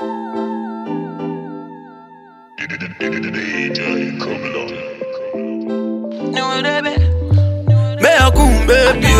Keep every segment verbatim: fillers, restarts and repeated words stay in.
Baby,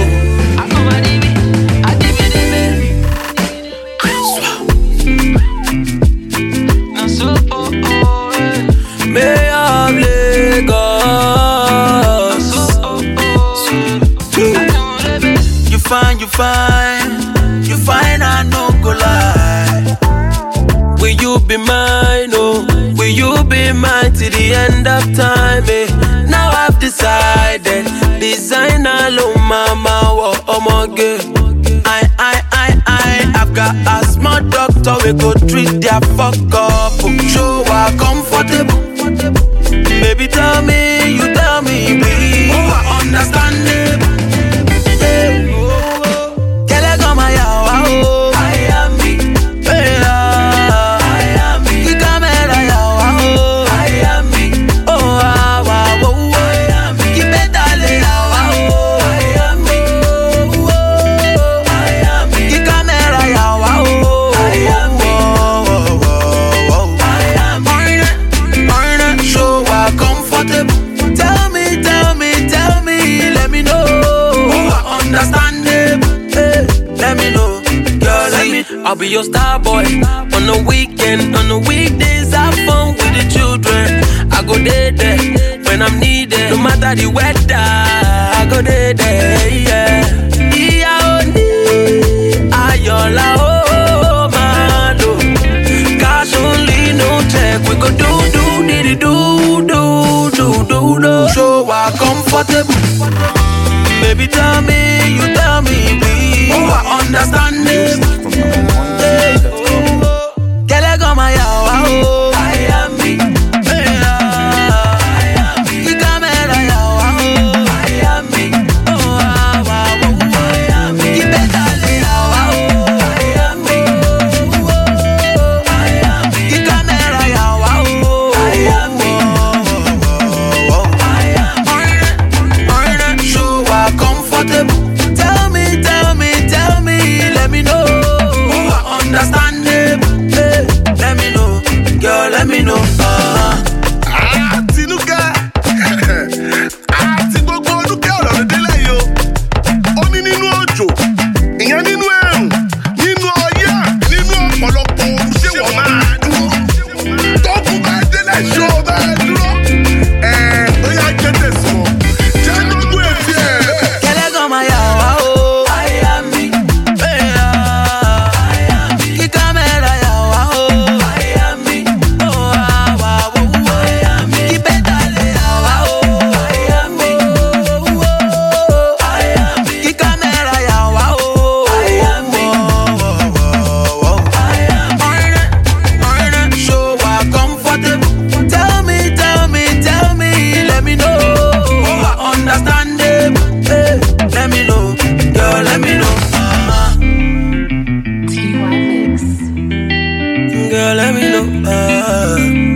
you fine, you fine, you fine, I no go lie. Will you be mine, oh? Will you be mine till the end of time, eh? Now I've decided, designer low mama, oh, oh my girl. I, I, I, I, I've got a smart doctor, we go treat their fuck up. Show her comfortable. Baby, tell me, you tell me, please. Oh, I understand it. Hey. Oh, oh. Can I come my yawa? Oh, I am me. Hey, ah. I am me. You come here, yawa? Oh, I am me. Oh, ah, ah, oh, oh. I am me. Keep it darling, yawa? Oh, I am me. Oh, oh, I am me. You come here, yawa? Oh, I am me. Oh, oh, oh, oh. I am me. Mine, mine, show her comfortable. Tell me, tell me, tell me, let me know. Oh, I understand it. Hey, let me know, girl. Let me. I'll be your star boy on the weekend, on the weekdays. Have fun with the children. I go there, there when I'm needed. No matter the weather, I go there, there. Yeah. Iya oni, ayola oh malo. Cash only, no check. We go do do did it do do do do do. Show her comfortable. Baby, tell me, you tell me, please. Oh, I understand it. Hey, oh, oh. Can I go my yawa? Oh, I am me. Hey, ah, I am me. You come here, yawa? Oh, I am me. Oh, ah, ah, oh, I am me. Keep it darling, yawa? Oh, I am me. Oh, oh, I am me. You come here, yawa? Oh, I am me. Oh, oh, oh, I am me. Mine, show her comfortable. Tell me, tell me, tell me, let me know. Oh, I understand it. Hey, let me know, girl, let me know. Uh-huh. Ah, Tinuka. Ah, Tinuka, Tinuka, ọ̀rọ̀ délẹ̀ yo. Ó ní nínú òjò, ìyẹn nínú ẹ̀rùn, nínú ọyẹ́, nínú ọ̀pọ̀lọpọ̀ ooru ṣé wọ́n máa dúró. Tókùn bá délẹ̀ ṣó o bá dúró. Ẹ̀ ó yá jẹ́ tẹ̀sán. Jẹ́ lógún ètí ẹ̀. Can I go my yawa? Oh, I am me. Hey, ah, I am me. You come here, yawa? Oh, I am me. Oh, ah, ah, oh, oh, I am me. Keep it darling, yawa? Oh, I am me. Oh, oh, I am me. You come here, yawa? Oh, I am me. Oh, oh, oh, oh. I am mine, mine. Show her comfortable. Tell me, tell me, tell me, let me know. Oh, I understand it. Hey, let me know, girl, let me know. Uh-huh. T Y Mix. Girl, let me know. Uh-huh.